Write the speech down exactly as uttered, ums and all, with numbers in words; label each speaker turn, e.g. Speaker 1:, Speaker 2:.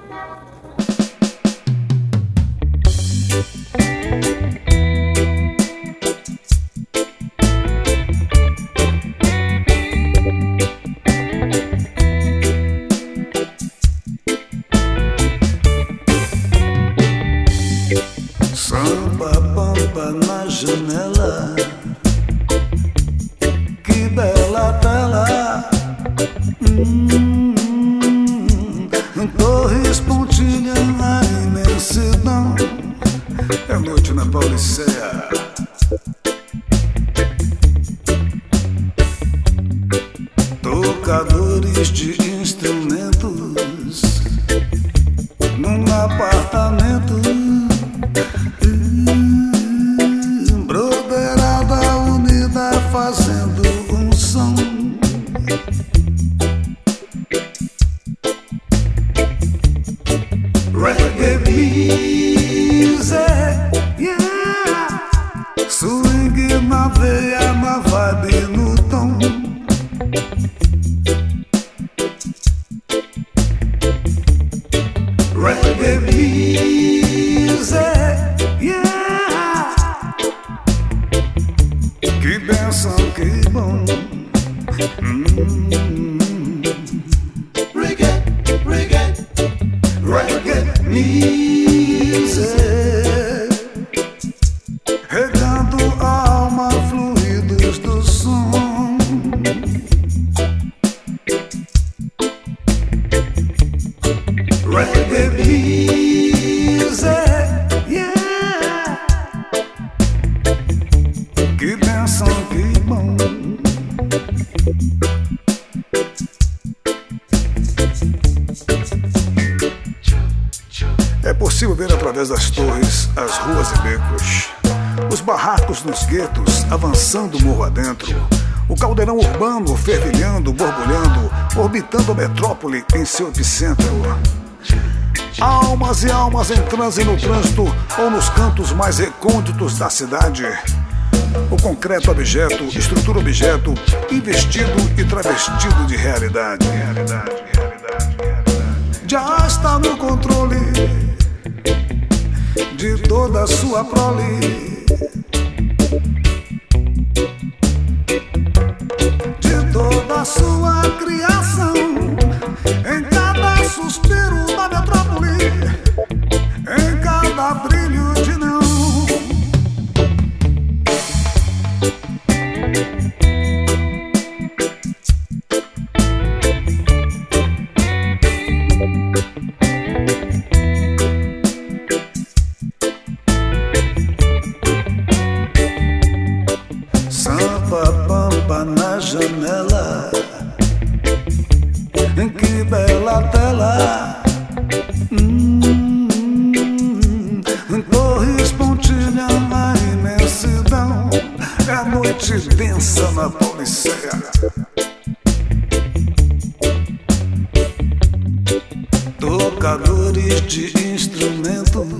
Speaker 1: Samba pampa na janela, que bela tela. hum, Torres, pontilha na imensidão. É noite na Paulicéia. Tocadores de instrumentos num apartamento. Broderada unida fazendo um som. Reggae music, yeah. Swing na veia, na vibe, no tom. Reggae music, yeah. Que benção, que bom. hum. Reggae, reggae, reggae music, regando a alma, fluidos do som. Reggae music, yeah. Que benção, que bom. É possível ver através das torres as ruas e becos, os barracos nos guetos avançando morro adentro, o caldeirão urbano fervilhando, borbulhando, orbitando a metrópole em seu epicentro. Almas e almas em transe no trânsito ou nos cantos mais recônditos da cidade. O concreto objeto, estrutura objeto, investido e travestido de realidade. Realidade, realidade, realidade. Já está no controle de toda a sua prole, de toda a sua criação, em cada suspiro da metrópole, em cada brilho de neon. Samba pampa na janela, que bela tela. hum, Torres, pontilha na imensidão. É noite densa na Paulicéia. Tocadores de instrumentos